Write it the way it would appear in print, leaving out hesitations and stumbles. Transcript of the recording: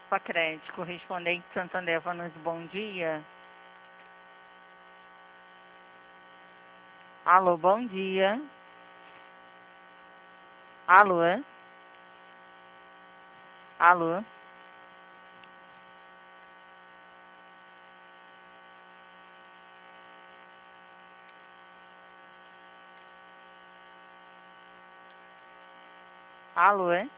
Pacred, correspondente Santander Vanucci, bom dia. Alô, bom dia. Alô? Alô? Alô?